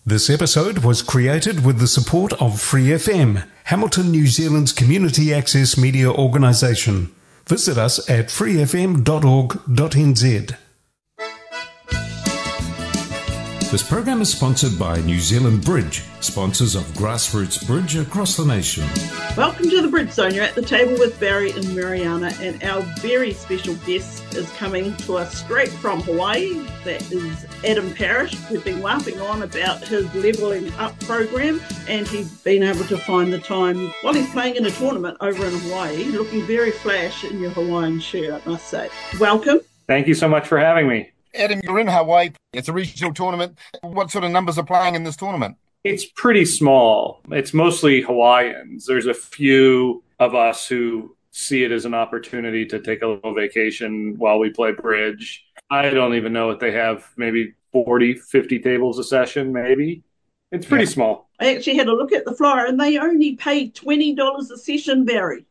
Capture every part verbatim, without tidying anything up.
This episode was created with the support of Free F M, Hamilton, New Zealand's community access media organisation. Visit us at free f m dot org dot n z. This program is sponsored by New Zealand Bridge, sponsors of grassroots bridge across the nation. Welcome to the Bridge Zone. You're at the table with Barry and Mariana, and our very special guest is coming to us straight from Hawaii. That is Adam Parrish. We've been laughing on about his Levelling Up program, and he's been able to find the time while he's playing in a tournament over in Hawaii, looking very flash in your Hawaiian shirt, I must say. Welcome. Thank you so much for having me. Adam, you're in Hawaii. It's a regional tournament. What sort of numbers are playing in this tournament? It's pretty small. It's mostly Hawaiians. There's a few of us who see it as an opportunity to take a little vacation while we play bridge. I don't even know if they have maybe forty, fifty tables a session, maybe. It's pretty yeah. small. I actually had a look at the flyer, and they only pay twenty dollars a session, Barry.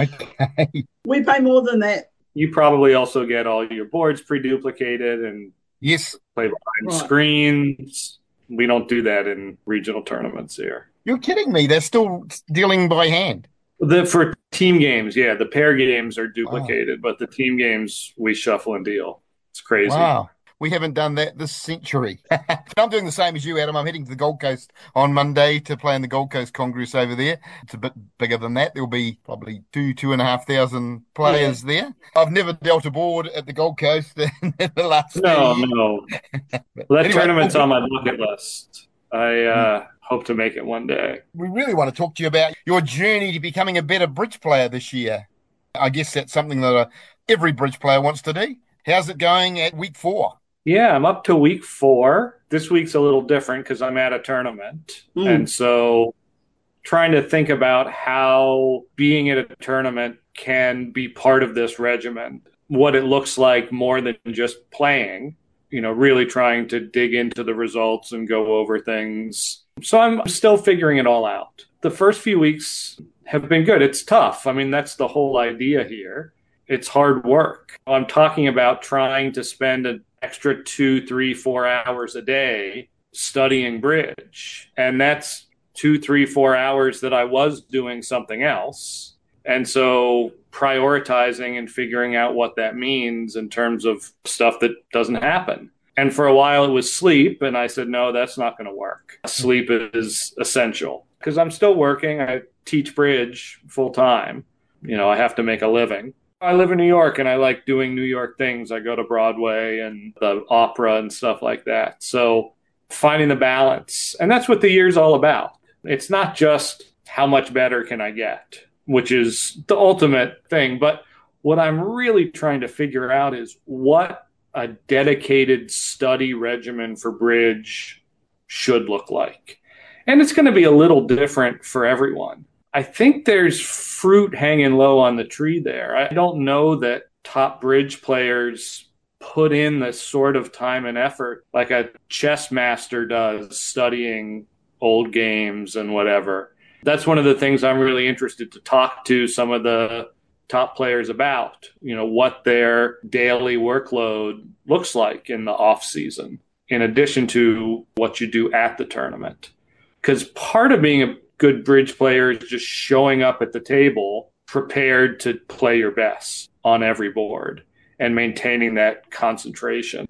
Okay. We pay more than that. You probably also get all your boards pre-duplicated and yes, play behind right. screens. We don't do that in regional tournaments here. You're kidding me. They're still dealing by hand. The For team games, yeah, the pair games are duplicated, wow. but the team games, we shuffle and deal. It's crazy. Wow. We haven't done that this century. I'm doing the same as you, Adam. I'm heading to the Gold Coast on Monday to play in the Gold Coast Congress over there. It's a bit bigger than that. There'll be probably two, two and a half thousand players yeah. there. I've never dealt a board at the Gold Coast in the last No, no. That anyway, tournament's on my bucket list. I uh, hope to make it one day. We really want to talk to you about your journey to becoming a better bridge player this year. I guess that's something that uh, every bridge player wants to do. How's it going at week four? Yeah, I'm up to week four. This week's a little different because I'm at a tournament. Mm. And so trying to think about how being at a tournament can be part of this regimen, what it looks like more than just playing, you know, really trying to dig into the results and go over things. So I'm still figuring it all out. The first few weeks have been good. It's tough. I mean, that's the whole idea here. It's hard work. I'm talking about trying to spend an extra two, three, four hours a day studying bridge. And that's two, three, four hours that I was doing something else. And so prioritizing and figuring out what that means in terms of stuff that doesn't happen. And for a while it was sleep. And I said, no, that's not going to work. Sleep is essential because I'm still working. I teach bridge full time. You know, I have to make a living. I live in New York and I like doing New York things. I go to Broadway and the opera and stuff like that. So finding the balance. And that's what the year's all about. It's not just how much better can I get, which is the ultimate thing. But what I'm really trying to figure out is what a dedicated study regimen for bridge should look like. And it's going to be a little different for everyone. I think there's fruit hanging low on the tree there. I don't know that top bridge players put in the sort of time and effort like a chess master does studying old games and whatever. That's one of the things I'm really interested to talk to some of the top players about, you know, what their daily workload looks like in the off season, in addition to what you do at the tournament. Because part of being a good bridge player is just showing up at the table prepared to play your best on every board and maintaining that concentration.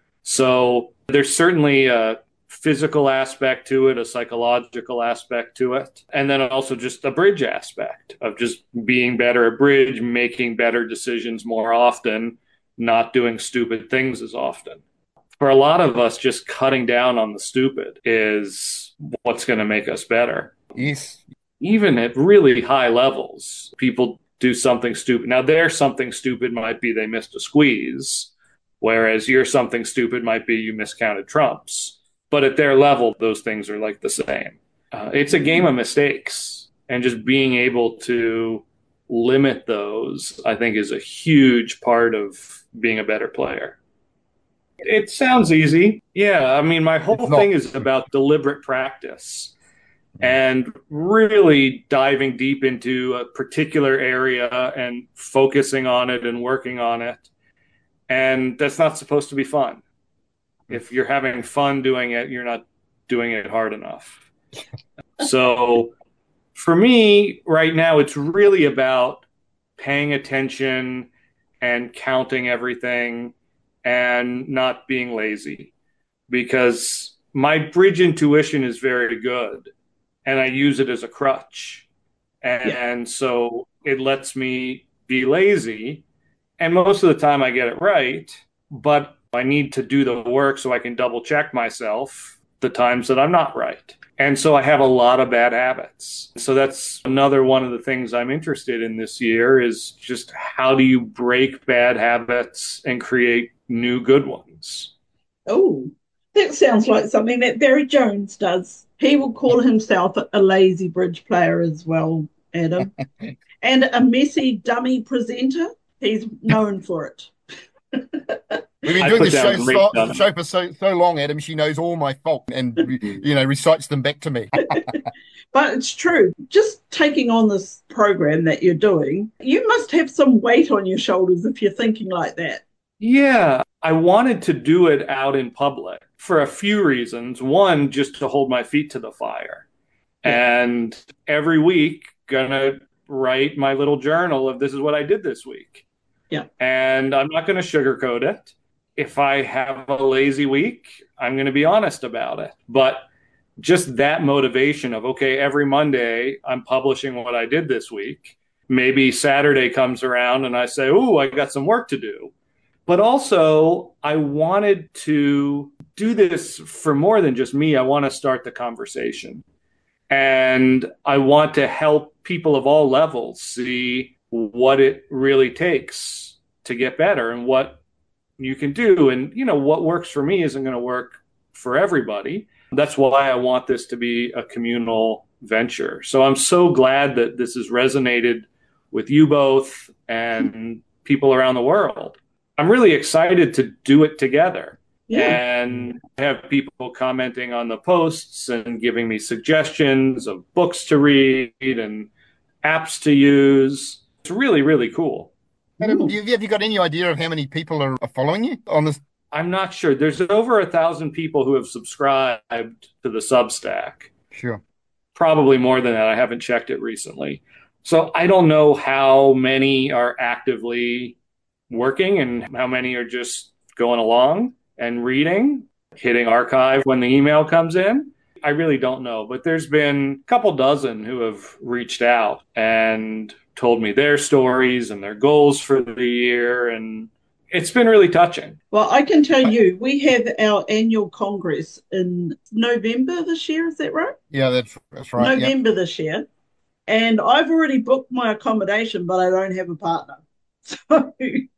So there's certainly a physical aspect to it, a psychological aspect to it, and then also just a bridge aspect of just being better at bridge, making better decisions more often, not doing stupid things as often. For a lot of us, just cutting down on the stupid is what's going to make us better. Yes. Even at really high levels, people do something stupid. Now, their something stupid might be they missed a squeeze, whereas your something stupid might be you miscounted trumps. But at their level, those things are like the same. Uh, it's a game of mistakes, and just being able to limit those, I think, is a huge part of being a better player. It sounds easy. Yeah, I mean, my whole thing is about deliberate practice and really diving deep into a particular area and focusing on it and working on it. And that's not supposed to be fun. If you're having fun doing it, you're not doing it hard enough. So for me right now, it's really about paying attention and counting everything and not being lazy, because my bridge intuition is very good and I use it as a crutch. And yeah. So it lets me be lazy. And most of the time I get it right, but I need to do the work so I can double check myself the times that I'm not right. And so I have a lot of bad habits. So that's another one of the things I'm interested in this year, is just how do you break bad habits and create new good ones? Oh, that sounds like something that Barry Jones does. He will call himself a lazy bridge player as well, Adam. And a messy dummy presenter. He's known for it. We've been doing this show, so, show for so, so long, Adam. She knows all my faults and, you know, recites them back to me. But it's true. Just taking on this program that you're doing, you must have some weight on your shoulders if you're thinking like that. Yeah, I wanted to do it out in public for a few reasons. One, just to hold my feet to the fire. Yeah. And every week, gonna write my little journal of this is what I did this week. Yeah. And I'm not going to sugarcoat it. If I have a lazy week, I'm going to be honest about it. But just that motivation of, okay, every Monday I'm publishing what I did this week. Maybe Saturday comes around and I say, ooh, I got some work to do. But also I wanted to do this for more than just me. I want to start the conversation. And I want to help people of all levels see what it really takes to get better and what you can do. And, you know, what works for me isn't going to work for everybody. That's why I want this to be a communal venture. So I'm so glad that this has resonated with you both and people around the world. I'm really excited to do it together. Yeah. And have people commenting on the posts and giving me suggestions of books to read and apps to use. It's really, really cool. Adam, have you got any idea of how many people are following you on this? I'm not sure. There's over a thousand people who have subscribed to the Substack. Sure. Probably more than that. I haven't checked it recently. So I don't know how many are actively working and how many are just going along and reading, hitting archive when the email comes in. I really don't know. But there's been a couple dozen who have reached out and told me their stories and their goals for the year, and it's been really touching. Well, I can tell you, we have our annual Congress in November this year, is that right? Yeah, that's, that's right. November yep. this year. And I've already booked my accommodation, but I don't have a partner. So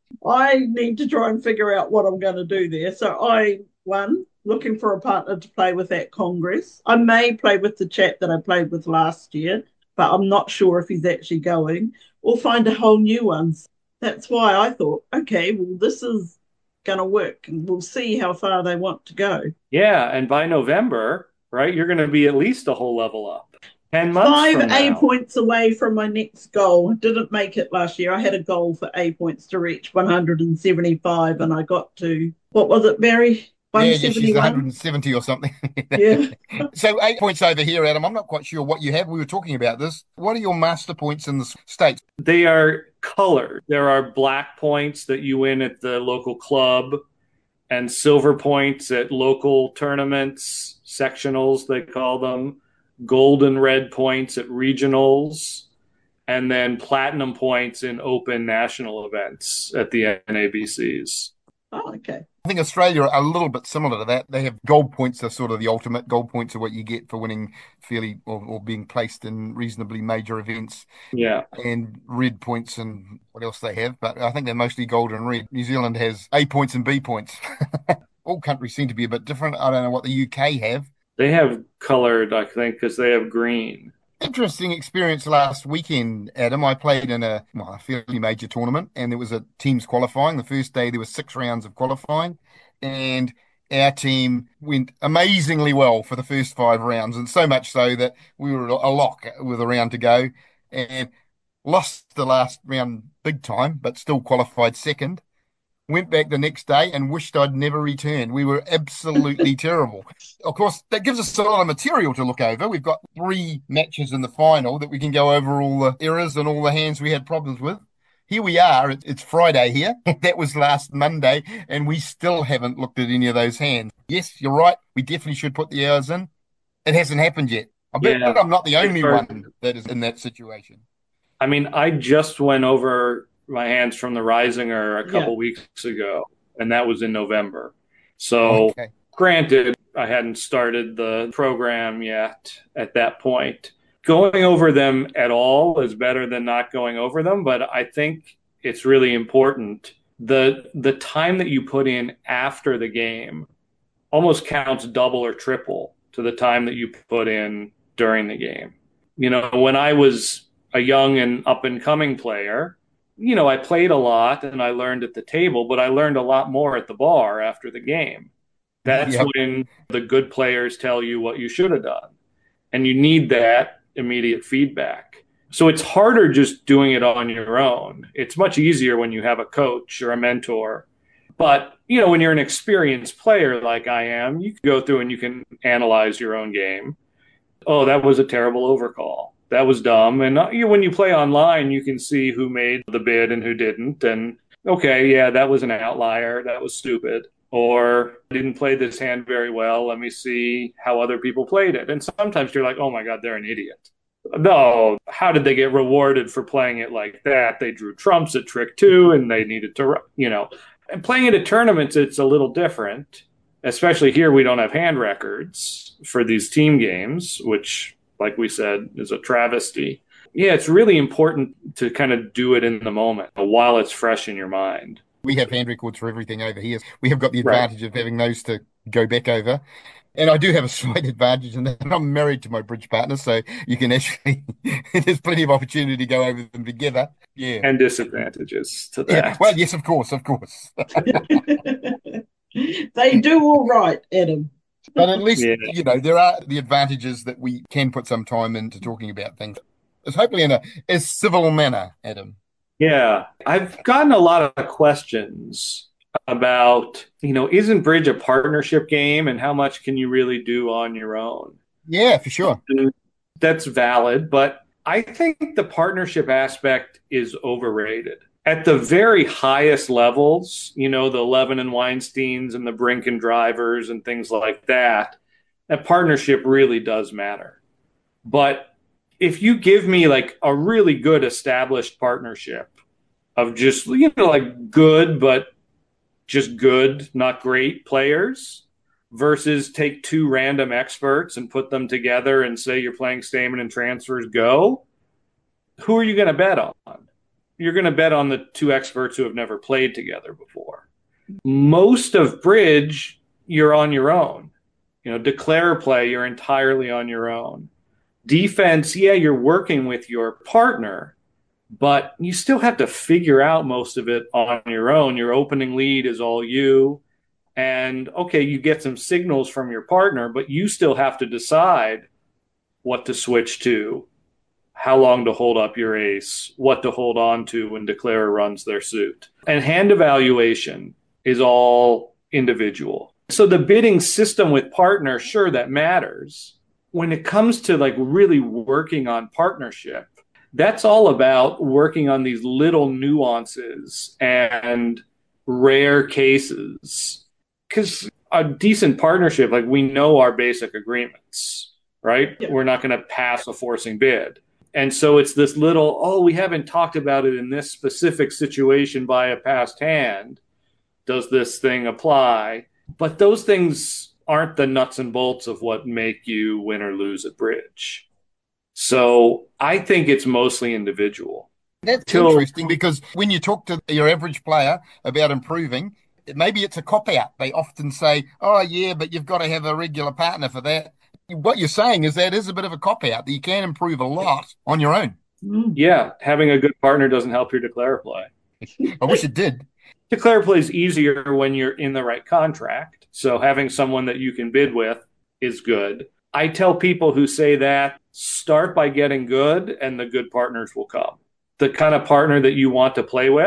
I need to try and figure out what I'm going to do there. So I, one, looking for a partner to play with at Congress. I may play with the chap that I played with last year, but I'm not sure if he's actually going, or find a whole new one. That's why I thought, okay, well, this is going to work, and we'll see how far they want to go. Yeah, and by November, right, you're going to be at least a whole level up. Ten months Five from A now. points away from my next goal. I didn't make it last year. I had a goal for A points to reach one hundred seventy-five, and I got to, what was it, Barry? Yeah, yeah, she's one hundred seventy or something. Yeah. So eight points over here, Adam. I'm not quite sure what you have. We were talking about this. What are your master points in the States? They are colored. There are black points that you win at the local club and silver points at local tournaments, sectionals, they call them, gold and red points at regionals, and then platinum points in open national events at the N A B Cs. Oh, okay. I think Australia are a little bit similar to that. They have gold points are sort of the ultimate. Gold points are what you get for winning fairly or, or being placed in reasonably major events. Yeah. And red points and what else they have. But I think they're mostly gold and red. New Zealand has A points and B points. All countries seem to be a bit different. I don't know what the U K have. They have colored, I think, because they have green. Interesting experience last weekend, Adam. I played in a, well, a fairly major tournament, and there was a teams qualifying. The first day, there were six rounds of qualifying, and our team went amazingly well for the first five rounds, and so much so that we were a lock with a round to go, and lost the last round big time, but still qualified second. went back the next day and wished I'd never returned. We were absolutely terrible. Of course, that gives us a lot of material to look over. We've got three matches in the final that we can go over all the errors and all the hands we had problems with. Here we are. It's Friday here. That was last Monday, and we still haven't looked at any of those hands. Yes, you're right. We definitely should put the hours in. It hasn't happened yet. I bet Yeah. I'm not the only one that is in that situation. I mean, I just went over my hands from the Risinger a couple Yeah. weeks ago, and that was in November. So, Okay. granted, I hadn't started the program yet at that point. Going over them at all is better than not going over them, but I think it's really important. The the time that you put in after the game almost counts double or triple to the time that you put in during the game. You know, when I was a young and up and coming player, you know, I played a lot and I learned at the table, but I learned a lot more at the bar after the game. That's Yep. when the good players tell you what you should have done. And you need that immediate feedback. So it's harder just doing it on your own. It's much easier when you have a coach or a mentor. But, you know, when you're an experienced player like I am, you can go through and you can analyze your own game. Oh, that was a terrible overcall. That was dumb. And uh, you, when you play online, you can see who made the bid and who didn't. And okay, yeah, that was an outlier. That was stupid. Or didn't play this hand very well. Let me see how other people played it. And sometimes you're like, oh my God, they're an idiot. No, how did they get rewarded for playing it like that? They drew trumps at trick two and they needed to, you know. And playing it at tournaments, it's a little different. Especially here, we don't have hand records for these team games, which, like we said, is a travesty. Yeah, it's really important to kind of do it in the moment while it's fresh in your mind. We have hand records for everything over here. We have got the Right. advantage of having those to go back over. And I do have a slight advantage in that I'm married to my bridge partner, so you can actually, there's plenty of opportunity to go over them together. Yeah. And disadvantages to that. Yeah. Well, yes, of course, of course. They do all right, Adam. But at least, Yeah. you know, there are the advantages that we can put some time into talking about things. It's hopefully in a as civil manner, Adam. Yeah, I've gotten a lot of questions about, you know, isn't bridge a partnership game and how much can you really do on your own? Yeah, for sure. And that's valid, but I think the partnership aspect is overrated. At the very highest levels, you know, the Levin and Weinsteins and the Brink and Drivers and things like that, that partnership really does matter. But if you give me like a really good established partnership of just, you know, like good, but just good, not great players versus take two random experts and put them together and say you're playing Stayman and transfers, go, who are you going to bet on? You're going to bet on the two experts who have never played together before. Most of bridge, you're on your own. You know, declare play, you're entirely on your own. Defense, yeah, you're working with your partner, but you still have to figure out most of it on your own. Your opening lead is all you. And okay, you get some signals from your partner, but you still have to decide what to switch to, how long to hold up your ace, what to hold on to when declarer runs their suit. And hand evaluation is all individual. So the bidding system with partner, sure, that matters. When it comes to like really working on partnership, that's all about working on these little nuances and rare cases. Because a decent partnership, like we know our basic agreements, right? Yeah. We're not going to pass a forcing bid. And so it's this little, oh, we haven't talked about it in this specific situation by a past hand. Does this thing apply? But those things aren't the nuts and bolts of what make you win or lose at bridge. So I think it's mostly individual. That's Till- interesting because when you talk to your average player about improving, maybe it's a cop-out. They often say, oh, yeah, but you've got to have a regular partner for that. What you're saying is that is a bit of a cop-out, that you can improve a lot on your own. Mm. Yeah, having a good partner doesn't help your declare play. I wish it did. Declare play is easier when you're in the right contract. So having someone that you can bid with is good. I tell people who say that, start by getting good and the good partners will come. The kind of partner that you want to play with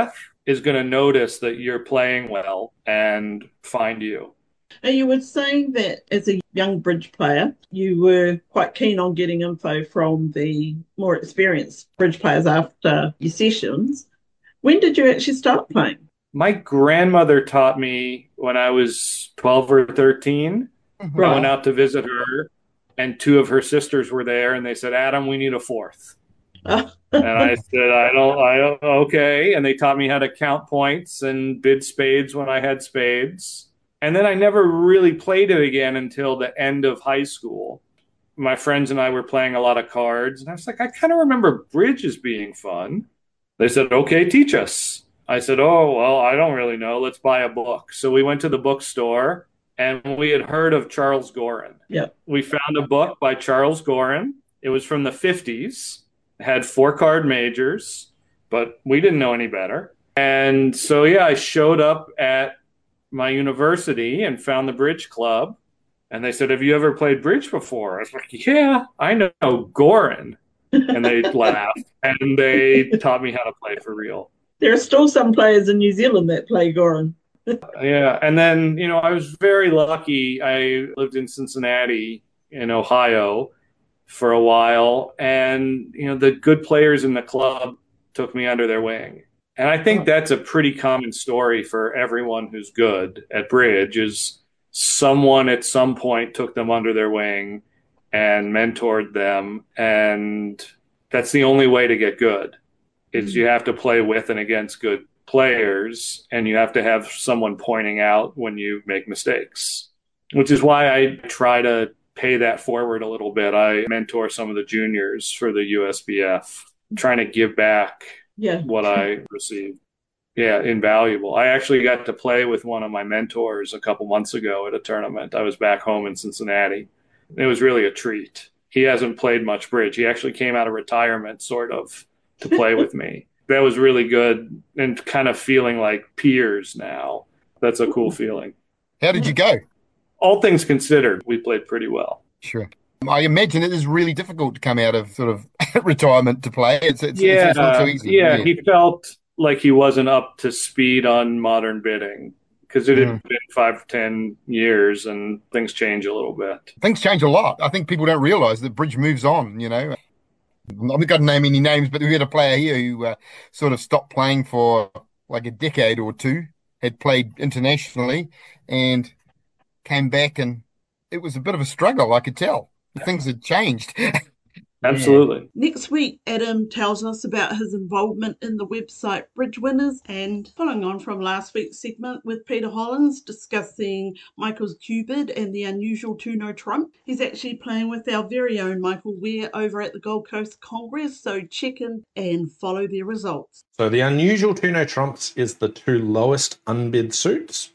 is going to notice that you're playing well and find you. And you were saying that as a young bridge player, you were quite keen on getting info from the more experienced bridge players after your sessions. When did you actually start playing? My grandmother taught me when I was twelve or thirteen. Right. I went out to visit her, and two of her sisters were there, and they said, Adam, we need a fourth. And I said, I don't, I don't, okay. And they taught me how to count points and bid spades when I had spades. And then I never really played it again until the end of high school. My friends and I were playing a lot of cards, and I was like, I kind of remember bridge as being fun. They said, okay, teach us. I said, oh, well, I don't really know. Let's buy a book. So we went to the bookstore, and we had heard of Charles Gorin. Yep. We found a book by Charles Gorin. It was from the fifties. It had four card majors, but we didn't know any better. And so, yeah, I showed up at my university and found the bridge club. And they said, have you ever played bridge before? I was like, yeah, I know Gorin. And they laughed, and they taught me how to play for real. There are still some players in New Zealand that play Gorin. Yeah. And then, you know, I was very lucky. I lived in Cincinnati in Ohio for a while, and, you know, the good players in the club took me under their wing. And I think that's a pretty common story for everyone who's good at bridge, is someone at some point took them under their wing and mentored them. And that's the only way to get good, is you have to play with and against good players, and you have to have someone pointing out when you make mistakes, which is why I try to pay that forward a little bit. I mentor some of the juniors for the U S B F, trying to give back yeah. what I received. Yeah, invaluable. I actually got to play with one of my mentors a couple months ago at a tournament. I was back home in Cincinnati. It was really a treat. He hasn't played much bridge. He actually came out of retirement, sort of, to play with me. That was really good, and kind of feeling like peers now. That's a cool feeling. How did you go? All things considered, we played pretty well. Sure. I imagine it is really difficult to come out of sort of retirement to play. It's, it's, yeah, it's not so easy. Yeah, yeah, he felt like he wasn't up to speed on modern bidding, because it had Mm. been five, ten years, and things change a little bit. Things change a lot. I think people don't realize that bridge moves on, you know. I'm not going to name any names, but we had a player here who uh, sort of stopped playing for like a decade or two, had played internationally, and came back, and it was a bit of a struggle, I could tell. Things had changed. Absolutely. Next week, Adam tells us about his involvement in the website Bridge Winners, and following on from last week's segment with Peter Hollins discussing Michael's Q-bid and the unusual two-no trump, he's actually playing with our very own Michael Ware over at the Gold Coast Congress, so check in and follow their results. So the unusual two-no trumps is the two lowest unbid suits,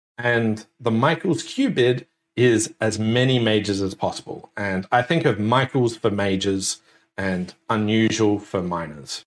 and the Michael's Q-bid is as many majors as possible. And I think of Michael's for majors and unusual for minors.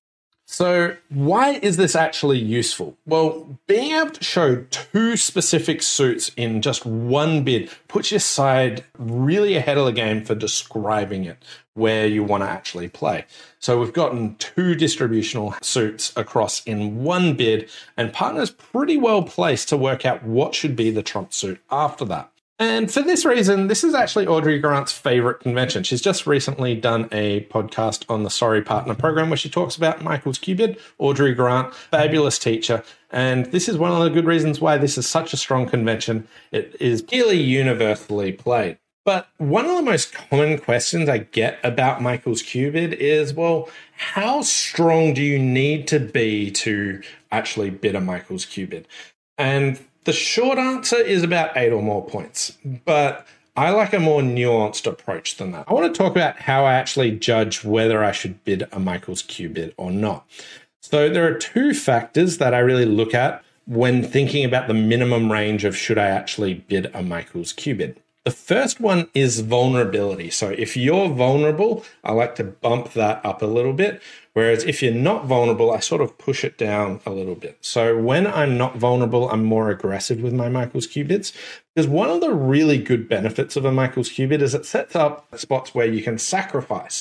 So why is this actually useful? Well, being able to show two specific suits in just one bid puts your side really ahead of the game for describing it where you want to actually play. So we've gotten two distributional suits across in one bid, and partner's pretty well placed to work out what should be the trump suit after that. And for this reason, this is actually Audrey Grant's favorite convention. She's just recently done a podcast on the Sorry Partner program where she talks about Michael's Q-bid. Audrey Grant, fabulous teacher. And this is one of the good reasons why this is such a strong convention. It is nearly universally played. But one of the most common questions I get about Michael's Q-bid is, well, how strong do you need to be to actually bid a Michael's Q-bid? And the short answer is about eight or more points, but I like a more nuanced approach than that. I want to talk about how I actually judge whether I should bid a Michael's Q-bid or not. So there are two factors that I really look at when thinking about the minimum range of should I actually bid a Michael's Q-bid. The first one is vulnerability. So if you're vulnerable, I like to bump that up a little bit. Whereas if you're not vulnerable, I sort of push it down a little bit. So when I'm not vulnerable, I'm more aggressive with my Michael's Q-bids. Because one of the really good benefits of a Michael's Q-bid is it sets up spots where you can sacrifice.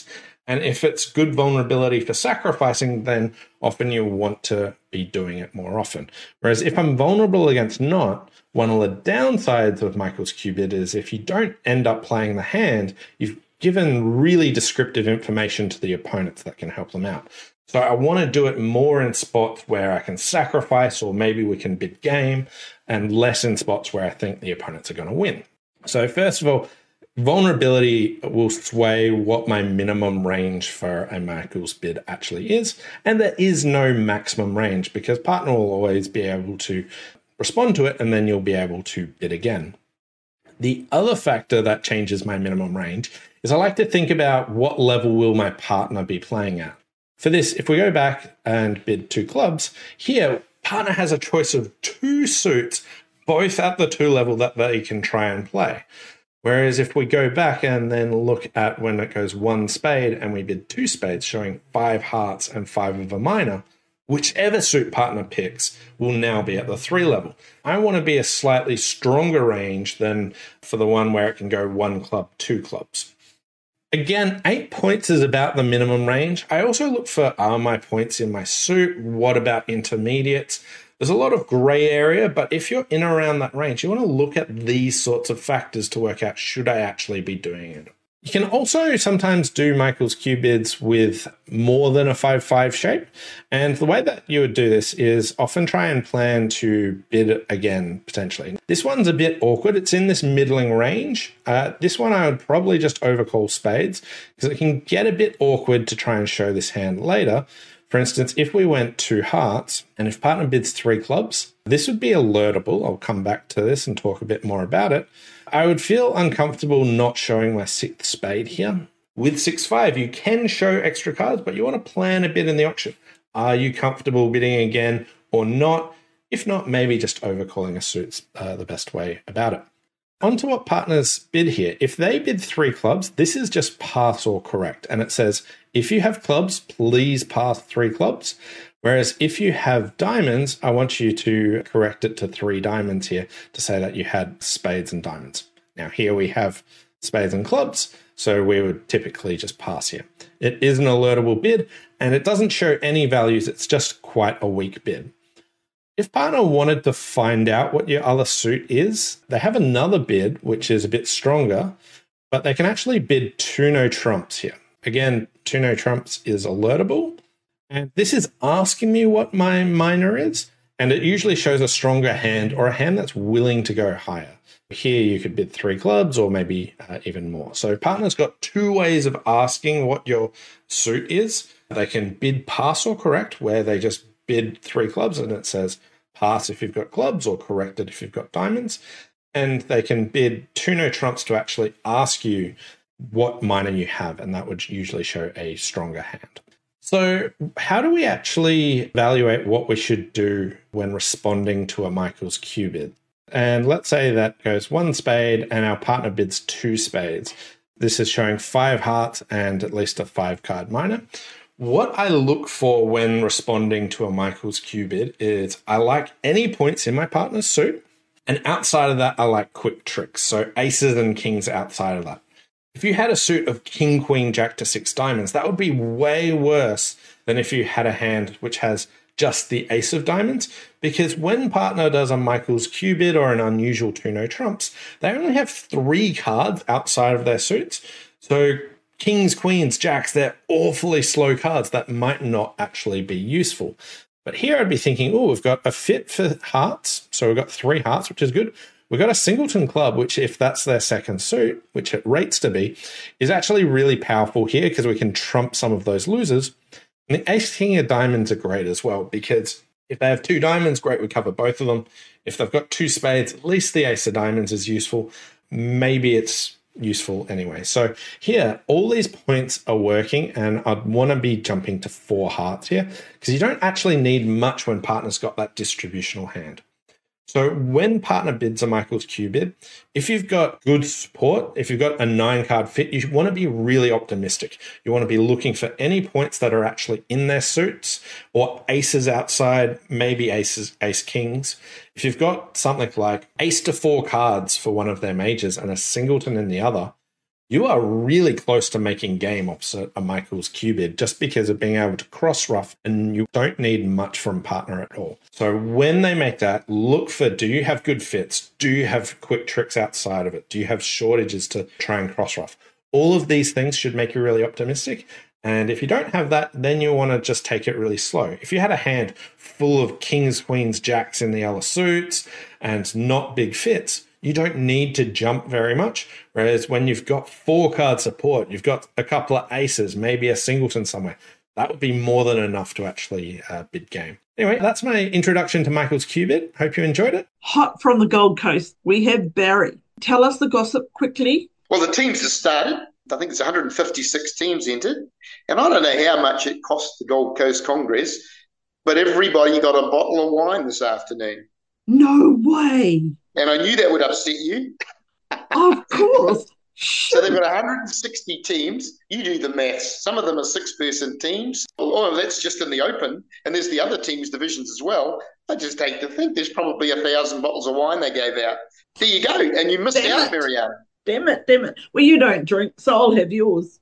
And if it's good vulnerability for sacrificing, then often you'll want to be doing it more often. Whereas if I'm vulnerable against not, one of the downsides of Michael's Q-Bid is if you don't end up playing the hand, you've given really descriptive information to the opponents that can help them out. So I want to do it more in spots where I can sacrifice, or maybe we can bid game, and less in spots where I think the opponents are going to win. So first of all, vulnerability will sway what my minimum range for a Michael's bid actually is, and there is no maximum range because partner will always be able to respond to it, and then you'll be able to bid again. The other factor that changes my minimum range is I like to think about what level will my partner be playing at. For this, if we go back and bid two clubs, here partner has a choice of two suits, both at the two level that they can try and play. Whereas if we go back and then look at when it goes one spade and we bid two spades, showing five hearts and five of a minor, whichever suit partner picks will now be at the three level. I want to be a slightly stronger range than for the one where it can go one club, two clubs. Again, eight points is about the minimum range. I also look for, are my points in my suit? What about intermediates? There's a lot of gray area, but if you're in around that range, you want to look at these sorts of factors to work out, should I actually be doing it? You can also sometimes do Michael's Q-Bids with more than a five five shape. And the way that you would do this is often try and plan to bid again, potentially. This one's a bit awkward. It's in this middling range. Uh, this one I would probably just overcall spades because it can get a bit awkward to try and show this hand later. For instance, if we went two hearts and if partner bids three clubs, this would be alertable. I'll come back to this and talk a bit more about it. I would feel uncomfortable not showing my sixth spade here. With six five, you can show extra cards, but you want to plan a bit in the auction. Are you comfortable bidding again or not? If not, maybe just overcalling a suit's uh, the best way about it. On to what partners bid here. If they bid three clubs, this is just pass or correct. And it says, if you have clubs, please pass three clubs. Whereas if you have diamonds, I want you to correct it to three diamonds here to say that you had spades and diamonds. Now here we have spades and clubs, so we would typically just pass here. It is an alertable bid, and it doesn't show any values. It's just quite a weak bid. If partner wanted to find out what your other suit is, they have another bid, which is a bit stronger, but they can actually bid two no trumps here. Again, two no trumps is alertable, and this is asking me what my minor is, and it usually shows a stronger hand or a hand that's willing to go higher. Here you could bid three clubs or maybe uh, even more. So partner's got two ways of asking what your suit is. They can bid pass or correct, where they just bid three clubs and it says pass if you've got clubs or correct it if you've got diamonds. And they can bid two no trumps to actually ask you what minor you have, and that would usually show a stronger hand. So how do we actually evaluate what we should do when responding to a Michael's Q-Bid? And let's say that goes one spade and our partner bids two spades. This is showing five hearts and at least a five card minor. What I look for when responding to a Michael's Q-Bid is I like any points in my partner's suit, and outside of that, I like quick tricks. So aces and kings outside of that. If you had a suit of king, queen, jack to six diamonds, that would be way worse than if you had a hand which has just the ace of diamonds, because when partner does a Michael's Q-Bid or an unusual two no trumps, they only have three cards outside of their suits. So kings, queens, jacks, they're awfully slow cards that might not actually be useful. But here I'd be thinking, oh, we've got a fit for hearts. So we've got three hearts, which is good. We've got a singleton club, which if that's their second suit, which it rates to be, is actually really powerful here because we can trump some of those losers. And the ace king of diamonds are great as well, because if they have two diamonds, great, we cover both of them. If they've got two spades, at least the ace of diamonds is useful. Maybe it's useful anyway. So here, all these points are working, and I'd want to be jumping to four hearts here because you don't actually need much when partner's got that distributional hand. So when partner bids a Michael's Q-Bid, if you've got good support, if you've got a nine card fit, you want to be really optimistic. You want to be looking for any points that are actually in their suits or aces outside, maybe aces, ace kings. If you've got something like ace to four cards for one of their majors and a singleton in the other, you are really close to making game opposite a Michael's Q-bid just because of being able to cross rough, and you don't need much from partner at all. So when they make that, look for, do you have good fits? Do you have quick tricks outside of it? Do you have shortages to try and cross rough? All of these things should make you really optimistic. And if you don't have that, then you want to just take it really slow. If you had a hand full of kings, queens, jacks in the yellow suits and not big fits, you don't need to jump very much. Whereas when you've got four card support, you've got a couple of aces, maybe a singleton somewhere, that would be more than enough to actually uh, bid game. Anyway, that's my introduction to Michael's Q-bid. Hope you enjoyed it. Hot from the Gold Coast, we have Barry. Tell us the gossip quickly. Well, the teams have started. I think there's one hundred fifty-six teams entered. And I don't know how much it cost the Gold Coast Congress, but everybody got a bottle of wine this afternoon. No way. And I knew that would upset you. Of course. So they've got one hundred sixty teams. You do the maths. Some of them are six-person teams. Oh, that's just in the open. And there's the other teams' divisions as well. I just hate to think there's probably a thousand bottles of wine they gave out. There you go. And you missed Damn out, it. Mariana. Damn it, damn it. Well, you don't drink, so I'll have yours.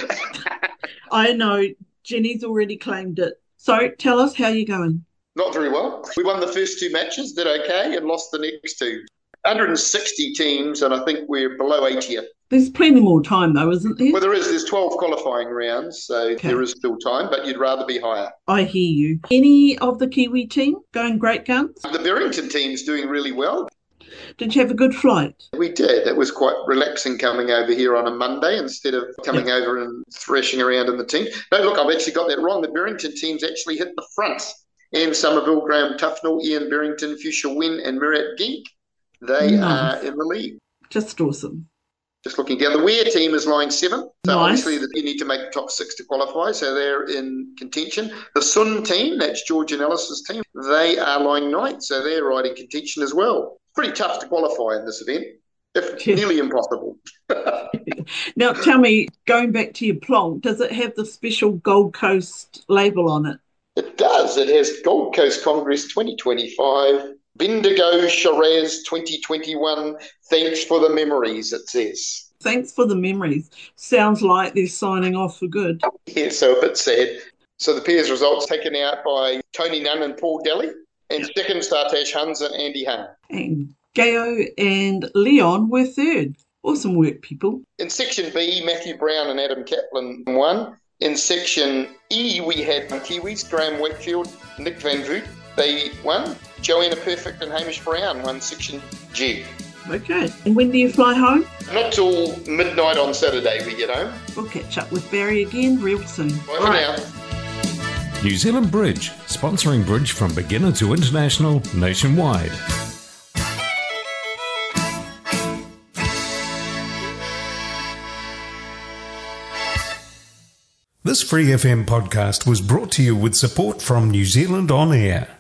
I know. Jenny's already claimed it. So tell us how you're going. Not very well. We won the first two matches, did okay, and lost the next two. one hundred sixty teams, and I think we're below eightieth. There's plenty more time, though, isn't there? Well, there is. There's twelve qualifying rounds, so Okay. there is still time, but you'd rather be higher. I hear you. Any of the Kiwi team going great guns? The Barrington team's doing really well. Did you have a good flight? We did. It was quite relaxing coming over here on a Monday instead of coming Yep. over and thrashing around in the team. No, look, I've actually got that wrong. The Barrington team's actually hit the front. Ian Somerville, Graham Tufnell, Ian Barrington, Fuchsia Wynn, and Mirat Geek. They Nice. are in the league. Just awesome. Just looking down, the Weir team is line seven. So Nice. obviously you need to make the top six to qualify, so they're in contention. The Sun team, that's George and Ellis's team, they are line nine, so they're right in contention as well. Pretty tough to qualify in this event, if Yeah. nearly impossible. Now, tell me, going back to your plonk, does it have the special Gold Coast label on it? It does. It has Gold Coast Congress twenty twenty-five, Bendigo Shiraz twenty twenty-one. Thanks for the memories, it says. Thanks for the memories. Sounds like they're signing off for good. Yeah, so a bit sad. So the pairs results taken out by Tony Nunn and Paul Daly, and second Sartash Huns and Andy Hahn. And Gayo and Leon were third. Awesome work, people. In section B, Matthew Brown and Adam Kaplan won. In section E, we had Kiwis, Graham Wakefield, Nick Van Voot. They won. Joanna Perfect and Hamish Brown won section G. Okay. And when do you fly home? Not till midnight on Saturday we get home. We'll catch up with Barry again real soon. Bye for now. New Zealand Bridge, sponsoring bridge from beginner to international nationwide. This Free F M podcast was brought to you with support from New Zealand On Air.